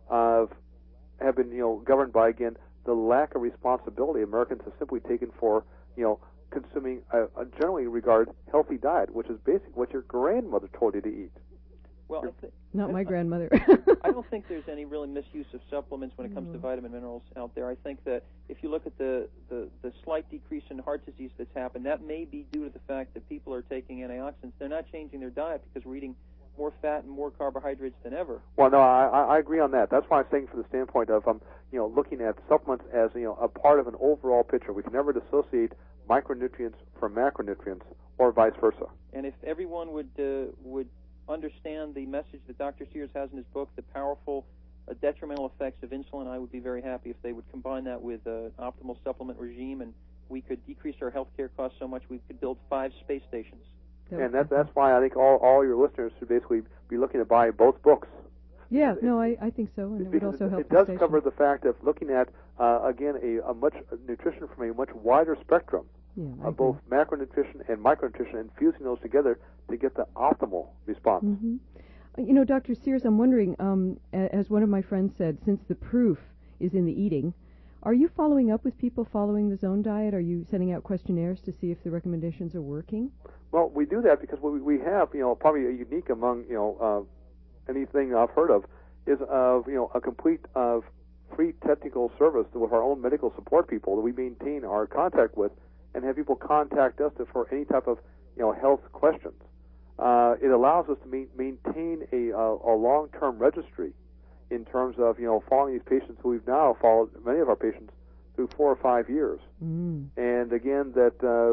have been governed by, again, the lack of responsibility Americans have simply taken for consuming a generally regarded healthy diet, which is basically what your grandmother told you to eat. Well, not my grandmother. I don't think there's any really misuse of supplements when it comes to vitamin minerals out there. I think that if you look at the slight decrease in heart disease that's happened, that may be due to the fact that people are taking antioxidants. They're not changing their diet because we're eating more fat and more carbohydrates than ever. Well, no, I agree on that. That's why I'm saying, from the standpoint of looking at supplements as a part of an overall picture. We can never dissociate micronutrients from macronutrients, or vice versa. And if everyone would understand the message that Dr. Sears has in his book, the powerful detrimental effects of insulin, I would be very happy if they would combine that with an optimal supplement regime, and we could decrease our healthcare costs so much we could build 5 space stations. And that's why I think all your listeners should basically be looking to buy both books. Yeah, no, I think so, and it would also help. It does cover the fact of looking at again a much nutrition from a much wider spectrum. Yeah, both macronutrition and micronutrition, and fusing those together to get the optimal response. Mm-hmm. Dr. Sears, I'm wondering, as one of my friends said, since the proof is in the eating, are you following up with people following the Zone diet? Are you sending out questionnaires to see if the recommendations are working? Well, we do that because what we have, probably a unique among, anything I've heard of, is a complete free technical service with our own medical support people that we maintain our contact with, and have people contact us for any type of health questions. It allows us to maintain a long-term registry in terms of following these patients who we've now followed, many of our patients, through 4 or 5 years. And again, that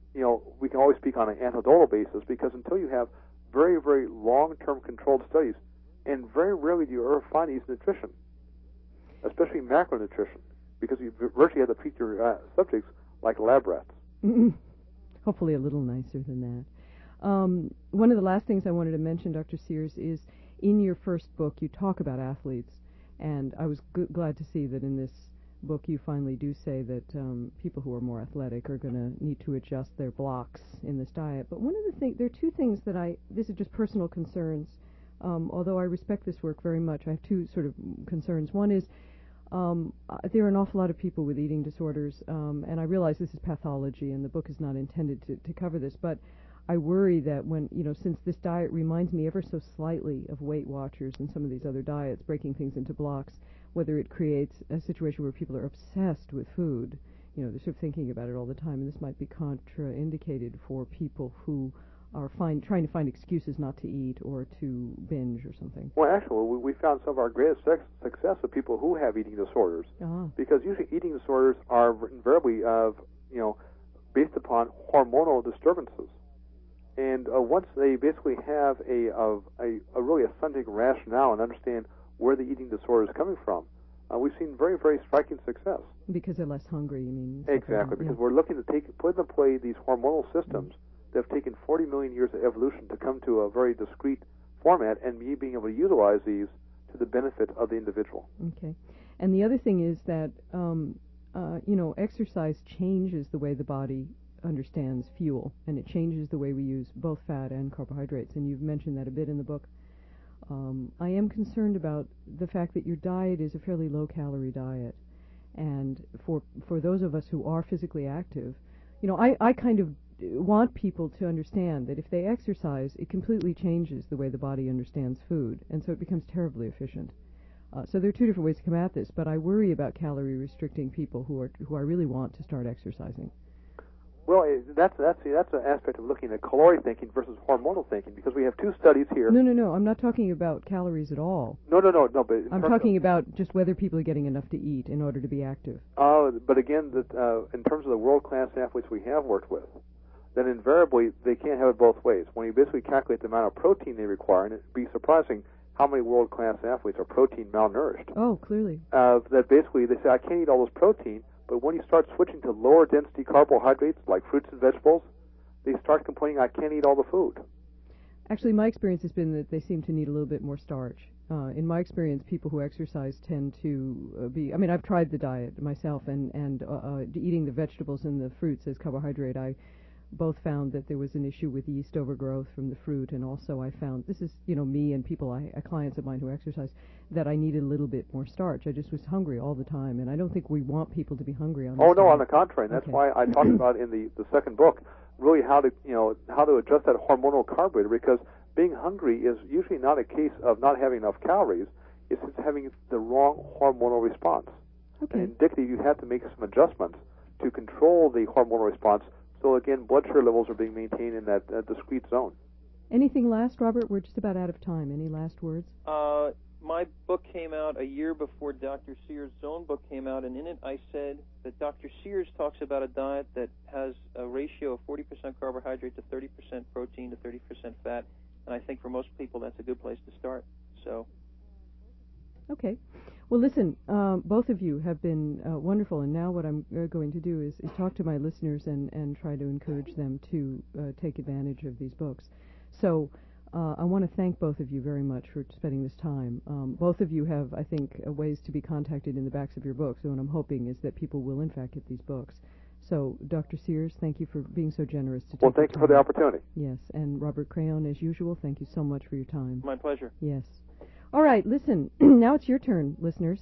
we can always speak on an anecdotal basis, because until you have very, very long-term controlled studies, and very rarely do you ever find these nutrition, especially macronutrition, because you virtually have to treat your subjects like lab rats. Hopefully a little nicer than that. One of the last things I wanted to mention, Dr. Sears, is in your first book you talk about athletes, and I was glad to see that in this book you finally do say that people who are more athletic are going to need to adjust their blocks in this diet. But one of the things, there are two things that this is just personal concerns, although I respect this work very much. I have two sort of concerns. One is there are an awful lot of people with eating disorders, and I realize this is pathology and the book is not intended to cover this, but I worry that since this diet reminds me ever so slightly of Weight Watchers and some of these other diets, breaking things into blocks, whether it creates a situation where people are obsessed with food, they're sort of thinking about it all the time, and this might be contraindicated for people who are trying to find excuses not to eat or to binge or something. Well, actually, we found some of our greatest success with people who have eating disorders, because usually eating disorders are invariably, based upon hormonal disturbances. And once they basically have a really a scientific rationale and understand where the eating disorder is coming from, we've seen very, very striking success. Because they're less hungry, you mean? Exactly, because we're looking to put into play these hormonal systems that have taken 40 million years of evolution to come to a very discrete format, and me being able to utilize these to the benefit of the individual. Okay. And the other thing is that, exercise changes the way the body understands fuel, and it changes the way we use both fat and carbohydrates, and you've mentioned that a bit in the book. I am concerned about the fact that your diet is a fairly low-calorie diet, and for those of us who are physically active, I kind of want people to understand that if they exercise, it completely changes the way the body understands food, and so it becomes terribly efficient. So there are two different ways to come at this, but I worry about calorie restricting people who I really want to start exercising. Well, that's an aspect of looking at caloric thinking versus hormonal thinking, because we have two studies here. No, I'm not talking about calories at all. No, but I'm talking about just whether people are getting enough to eat in order to be active. But again, in terms of the world-class athletes we have worked with, then invariably they can't have it both ways. When you basically calculate the amount of protein they require, and it'd be surprising how many world-class athletes are protein malnourished. Oh, clearly. That basically they say, I can't eat all this protein, but when you start switching to lower density carbohydrates like fruits and vegetables, they start complaining, I can't eat all the food. Actually, my experience has been that they seem to need a little bit more starch. In my experience, people who exercise tend to I've tried the diet myself, and eating the vegetables and the fruits as carbohydrate, I both found that there was an issue with yeast overgrowth from the fruit, and also I found, this is, me and people, clients of mine who exercise, that I needed a little bit more starch. I just was hungry all the time, and I don't think we want people to be hungry on this diet. On the contrary. That's why I talked about in the second book, really how to adjust that hormonal carburetor, because being hungry is usually not a case of not having enough calories, it's just having the wrong hormonal response. Okay. And indicatively, you have to make some adjustments to control the hormonal response. So again, blood sugar levels are being maintained in that discrete zone. Anything last, Robert? We're just about out of time. Any last words? My book came out a year before Dr. Sears' own book came out, and in it I said that Dr. Sears talks about a diet that has a ratio of 40% carbohydrate to 30% protein to 30% fat, and I think for most people that's a good place to start. So. Okay. Well, listen, both of you have been wonderful, and now what I'm going to do is talk to my listeners and try to encourage them to take advantage of these books. So I want to thank both of you very much for spending this time. Both of you have, I think, ways to be contacted in the backs of your books, and what I'm hoping is that people will, in fact, get these books. So, Dr. Sears, thank you for being so generous to take Well, thank you for the opportunity. Yes, and Robert Crayon, as usual, thank you so much for your time. My pleasure. Yes. All right, listen, now it's your turn, listeners.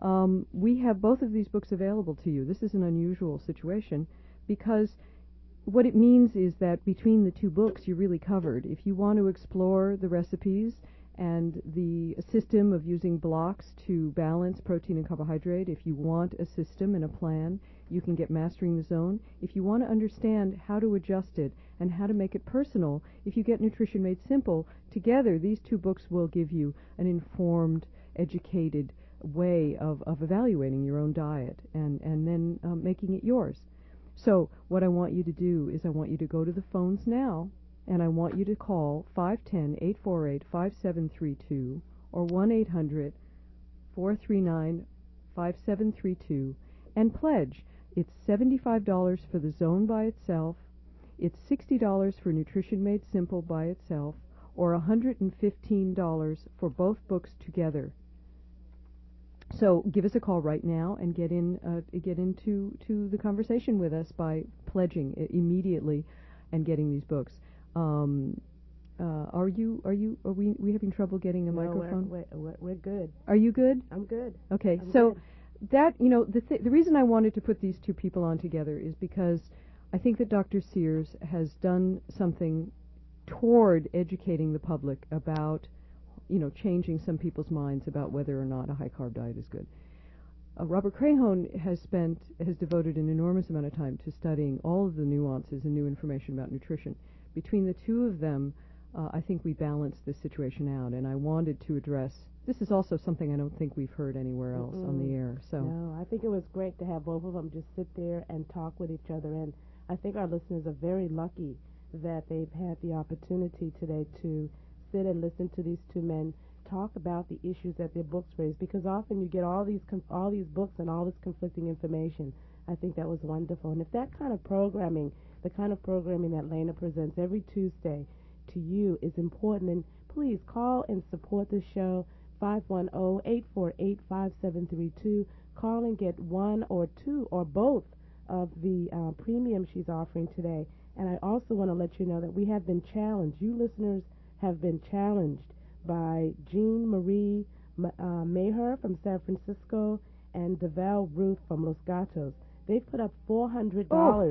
We have both of these books available to you. This is an unusual situation because what it means is that between the two books, you're really covered. If you want to explore the recipes and the system of using blocks to balance protein and carbohydrate, if you want a system and a plan, you can get Mastering the Zone. If you want to understand how to adjust it and how to make it personal, if you get Nutrition Made Simple, together these two books will give you an informed, educated way of evaluating your own diet and then making it yours. So what I want you to do is I want you to go to the phones now, and I want you to call 510-848-5732 or 1-800-439-5732 and pledge. It's $75 for the Zone by itself. It's $60 for Nutrition Made Simple by itself, or $115 for both books together. So give us a call right now and get into the conversation with us by pledging immediately and getting these books. Are we having trouble getting a microphone? We're good. Are you good? I'm good. Okay, I'm so good. that, the reason I wanted to put these two people on together is because I think that Dr. Sears has done something toward educating the public about, changing some people's minds about whether or not a high-carb diet is good. Robert Crahone has devoted an enormous amount of time to studying all of the nuances and new information about nutrition. Between the two of them, I think we balanced this situation out, and I wanted to address. This is also something I don't think we've heard anywhere else on the air. So no, I think it was great to have both of them just sit there and talk with each other, and I think our listeners are very lucky that they've had the opportunity today to sit and listen to these two men talk about the issues that their books raise, because often you get all these books and all this conflicting information. I think that was wonderful. And if that kind of programming, the kind of programming that Lena presents every Tuesday to you is important, then please call and support the show. 510-848-5732. Call and get one or two or both of the premium she's offering today. And I also want to let you know that we have been challenged. You listeners have been challenged by Jean Marie Maher from San Francisco and Deval Ruth from Los Gatos. They put up $400.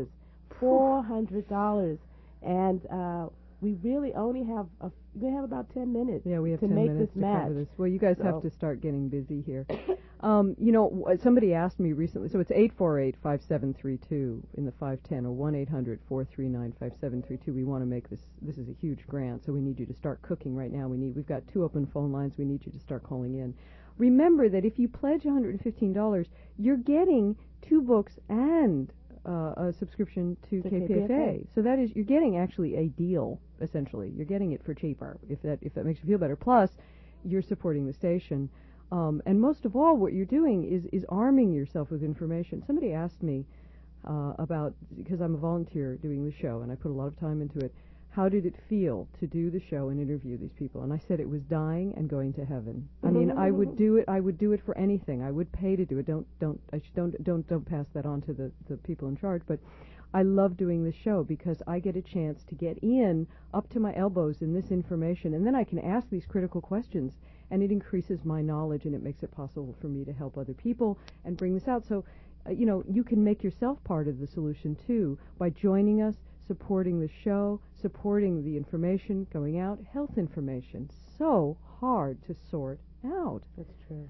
$400. And we really only have we have about 10 minutes. Yeah, we have to 10 make minutes this to match. cover this. Well, you guys have to start getting busy here. Somebody asked me recently, so it's 848-5732 in the 510 or 1-800-439-5732. We want to make this is a huge grant, so we need you to start cooking right now. We've got 2 open phone lines. We need you to start calling in. Remember that if you pledge $115, you're getting 2 books and a subscription to KPFA. So that is, you're getting actually a deal, essentially. You're getting it for cheaper, if that makes you feel better. Plus, you're supporting the station. And most of all, what you're doing is arming yourself with information. Somebody asked me about, because I'm a volunteer doing the show, and I put a lot of time into it, how did it feel to do the show and interview these people? And I said it was dying and going to heaven. I mean, I would do it for anything. I would pay to do it. Don't pass that on to the people in charge. But I love doing this show because I get a chance to get in up to my elbows in this information, and then I can ask these critical questions, and it increases my knowledge, and it makes it possible for me to help other people and bring this out. So, you can make yourself part of the solution too by joining us, supporting the show, supporting the information going out, health information. So hard to sort out. That's true.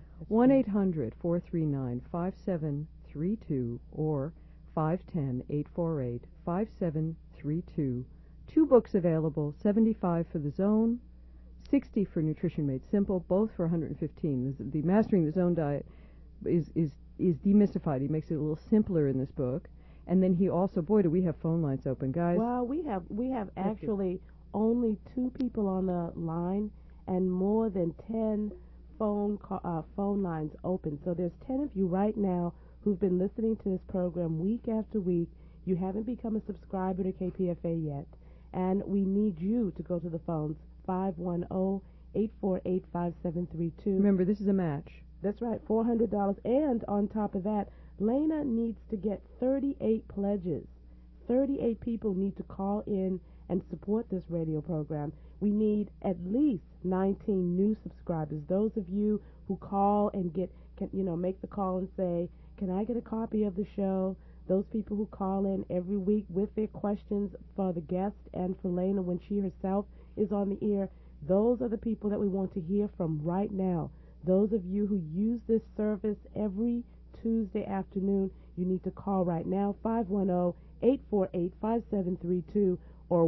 1-800-439-5732 or 510-848-5732. 2 books available, $75 for the Zone, $60 for Nutrition Made Simple, both for $115. The Mastering the Zone diet is demystified. He makes it a little simpler in this book. And then he also, boy, do we have phone lines open, guys. Well, we have actually only 2 people on the line and more than 10 phone lines open. So there's 10 of you right now who've been listening to this program week after week. You haven't become a subscriber to KPFA yet, and we need you to go to the phones, 510-848-5732. Remember, this is a match. That's right, $400. And on top of that, Lena needs to get 38 pledges. 38 people need to call in and support this radio program. We need at least 19 new subscribers. Those of you who call and make the call and say, can I get a copy of the show? Those people who call in every week with their questions for the guest and for Lena when she herself is on the air, those are the people that we want to hear from right now. Those of you who use this service every Tuesday afternoon, you need to call right now, 510-848-5732 or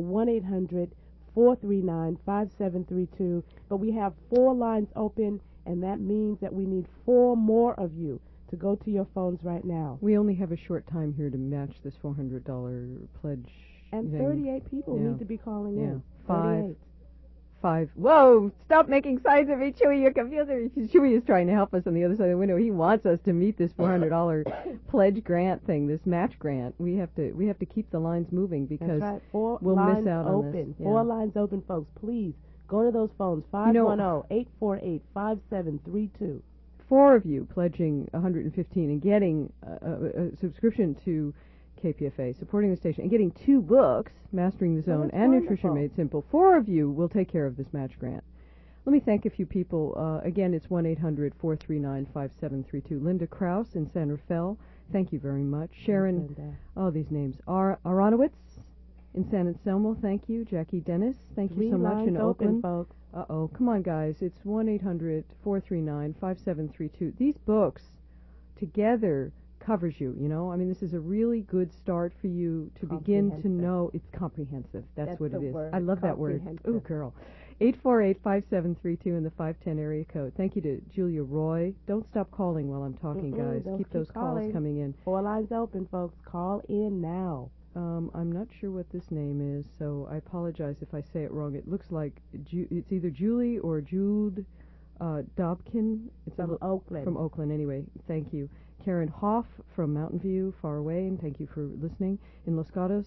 1-800-439-5732. But we have 4 lines open, and that means that we need 4 more of you to go to your phones right now. We only have a short time here to match this $400 pledge. And thing. 38 people need to be calling in. 5 Whoa! Stop making signs at me, Chewy. Your computer. Chewy is trying to help us on the other side of the window. He wants us to meet this $400 pledge grant thing, this match grant. We have to keep the lines moving because That's right. we'll miss out open. on this. Yeah. 4 lines open, folks. Please go to those phones. 510-848-5732. 4 of you pledging $115 and getting a subscription to KPFA, supporting the station, and getting 2 books, Mastering the Zone and Nutrition Made Simple. 4 of you will take care of this match grant. Let me thank a few people. Again, it's 1-800-439-5732. Linda Krause in San Rafael. Thank you very much. Sharon, these names. Aronowitz in San Anselmo. Thank you. Jackie Dennis. Thank you so much in Oakland. Folks. Come on, guys. It's 1-800-439-5732. These books together covers you, you know. I mean, this is a really good start for you to begin to know. It's comprehensive. That's what it is. Word. I love that word. Ooh, girl. 848-5732 in the 510 area code. Thank you to Julia Roy. Don't stop calling while I'm talking, guys. Keep those calls coming in. 4 lines open, folks. Call in now. I'm not sure what this name is, so I apologize if I say it wrong. It looks like it's either Julie or Jude Dobkin. It's from Oakland. From Oakland, anyway. Thank you. Karen Hoff from Mountain View, far away, and thank you for listening. In Los Gatos,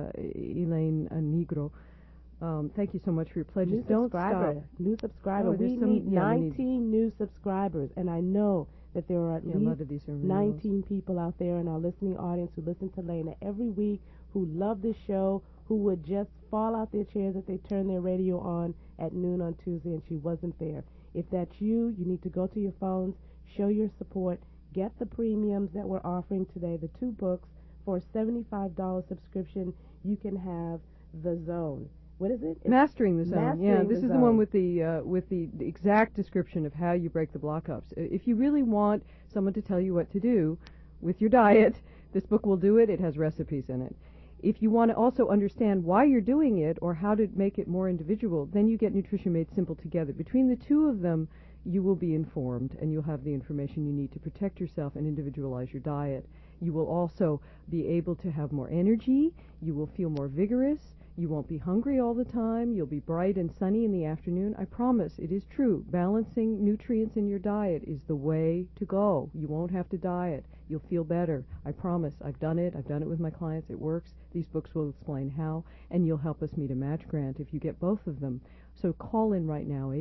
Elaine Negro. Thank you so much for your pledges. Don't stop. New subscriber. We need 19 new subscribers, and I know that there are at least a lot of these are 19 people out there in our listening audience who listen to Lena every week, who love this show, who would just fall out their chairs if they turn their radio on at noon on Tuesday and she wasn't there. If that's you, you need to go to your phones, show your support, get the premiums that we're offering today, the 2 books. For a $75 subscription, you can have The Zone. What is it? Mastering the Zone. This is the one with the exact description of how you break the block-ups. If you really want someone to tell you what to do with your diet, this book will do it. It has recipes in it. If you want to also understand why you're doing it or how to make it more individual, then you get Nutrition Made Simple together. Between the 2 of them, you will be informed and you'll have the information you need to protect yourself and individualize your diet. You will also be able to have more energy. You will feel more vigorous. You won't be hungry all the time. You'll be bright and sunny in the afternoon. I promise, it is true. Balancing nutrients in your diet is the way to go. You won't have to diet. You'll feel better. I promise. I've done it. I've done it with my clients. It works. These books will explain how, and you'll help us meet a match grant if you get both of them. So call in right now,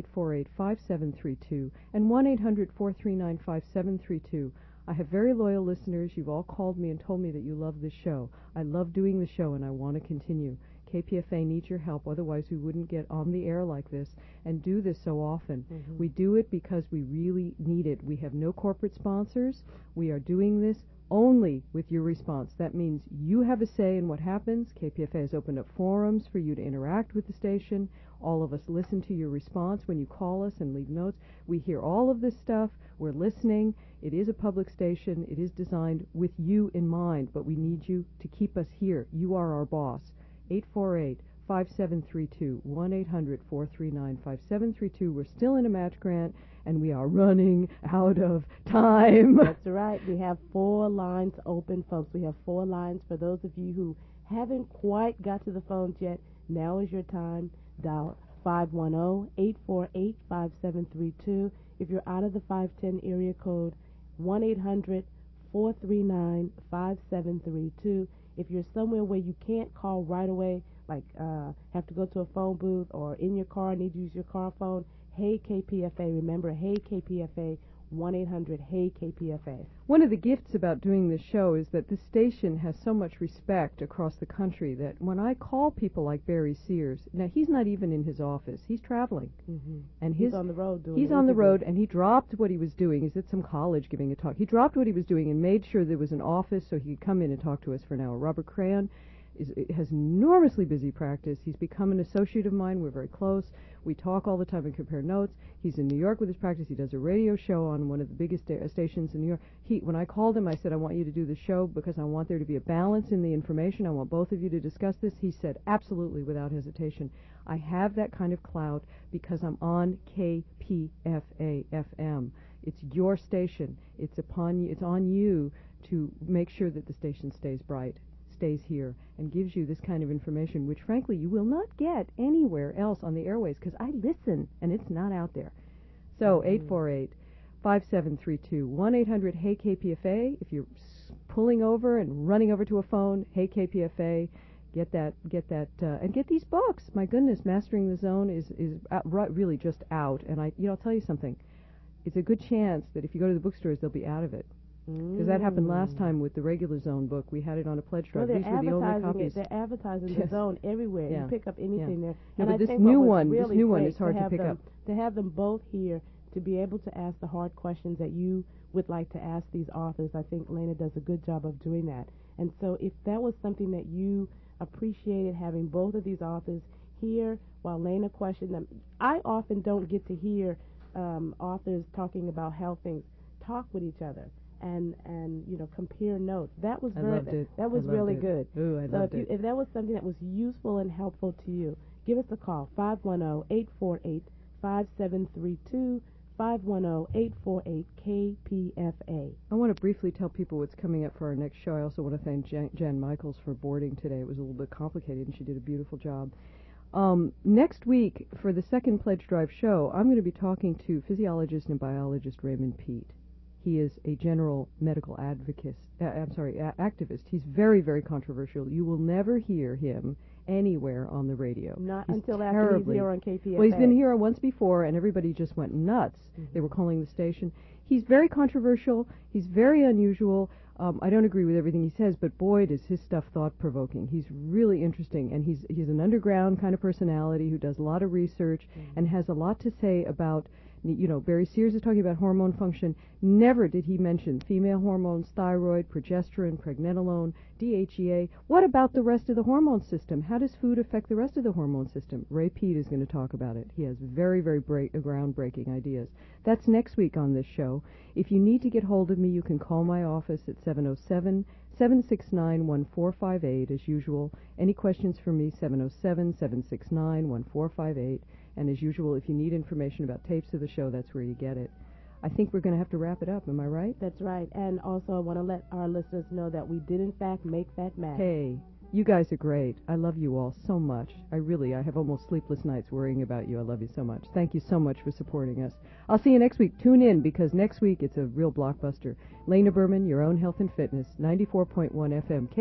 848-5732 and 1-800-439-5732. I have very loyal listeners. You've all called me and told me that you love this show. I love doing the show, and I want to continue. KPFA needs your help, otherwise we wouldn't get on the air like this and do this so often. We do it because we really need it. We have no corporate sponsors. We are doing this only with your response. That means you have a say in what happens. KPFA has opened up forums for you to interact with the station. All of us listen to your response when you call us and leave notes. We hear all of this stuff. We're listening. It is a public station. It is designed with you in mind, but we need you to keep us here. You are our boss. 848-5732, 1-800-439-5732. We're still in a match grant, and we are running out of time. That's right. We have 4 lines open, folks. We have 4 lines for those of you who haven't quite got to the phones yet. Now is your time. Dial 510-848-5732. If you're out of the 510 area code, 1-800-439-5732. If you're somewhere where you can't call right away, like have to go to a phone booth or in your car, need to use your car phone, Hey KPFA. Remember, Hey KPFA, 1-800-HEY-KPFA. One of the gifts about doing this show is that this station has so much respect across the country that when I call people like Barry Sears, now he's not even in his office, he's traveling. And he's on the road doing He's on the road, and he dropped what he was doing. He's at some college giving a talk. He dropped what he was doing and made sure there was an office so he could come in and talk to us for an hour. Robert Crayon has enormously busy practice. He's become an associate of mine. We're very close. We talk all the time and compare notes. He's in New York with his practice. He does a radio show on one of the biggest stations in New York. When I called him, I said, I want you to do the show because I want there to be a balance in the information. I want both of you to discuss this. He said, absolutely, without hesitation. I have that kind of clout because I'm on KPFA-FM. It's your station. It's on you to make sure that the station stays bright. stays here and gives you this kind of information, which frankly you will not get anywhere else on the airways, because I listen and it's not out there. So 848-5732, 1-800-HEY-KPFA. If you're pulling over and running over to a phone, Hey KPFA, get that, and get these books. My goodness, Mastering the Zone is really just out. And I'll tell you something. It's a good chance that if you go to the bookstores, they'll be out of it. Because that happened last time with the regular Zone book. We had it on a pledge drive. Well, These were the only copies. They're advertising the Zone everywhere. Yeah. You pick up anything there. No, And but I this think new what was one, really this new one great is hard to pick up. To have them both here, to be able to ask the hard questions that you would like to ask these authors. I think Lena does a good job of doing that. And so if that was something that you appreciated, having both of these authors here while Lena questioned them. I often don't get to hear authors talking about health things talk with each other and compare notes. That was that was really good. Ooh, I loved it. If that was something that was useful and helpful to you, give us a call, 510-848-5732, 510-848-KPFA. I want to briefly tell people what's coming up for our next show. I also want to thank Jan Michaels for boarding today. It was a little bit complicated, and she did a beautiful job. Next week, for the second Pledge Drive show, I'm going to be talking to physiologist and biologist Raymond Peat. He is a general medical activist. He's very, very controversial. You will never hear him anywhere on the radio. Not until after he's here on KPFA. Well, he's been here once before, and everybody just went nuts. Mm-hmm. They were calling the station. He's very controversial. He's very unusual. I don't agree with everything he says, but boy, does his stuff thought-provoking. He's really interesting, and he's an underground kind of personality who does a lot of research and has a lot to say about, Barry Sears is talking about hormone function. Never did he mention female hormones, thyroid, progesterone, pregnenolone, DHEA. What about the rest of the hormone system? How does food affect the rest of the hormone system? Ray Peat is going to talk about it. He has very, very groundbreaking ideas. That's next week on this show. If you need to get hold of me, you can call my office at 707-769-1458 as usual. Any questions for me, 707-769-1458. And as usual, if you need information about tapes of the show, that's where you get it. I think we're going to have to wrap it up. Am I right? That's right. And also, I want to let our listeners know that we did, in fact, make that match. Hey, you guys are great. I love you all so much. I have almost sleepless nights worrying about you. I love you so much. Thank you so much for supporting us. I'll see you next week. Tune in, because next week it's a real blockbuster. Lena Berman, Your Own Health and Fitness, 94.1 FM.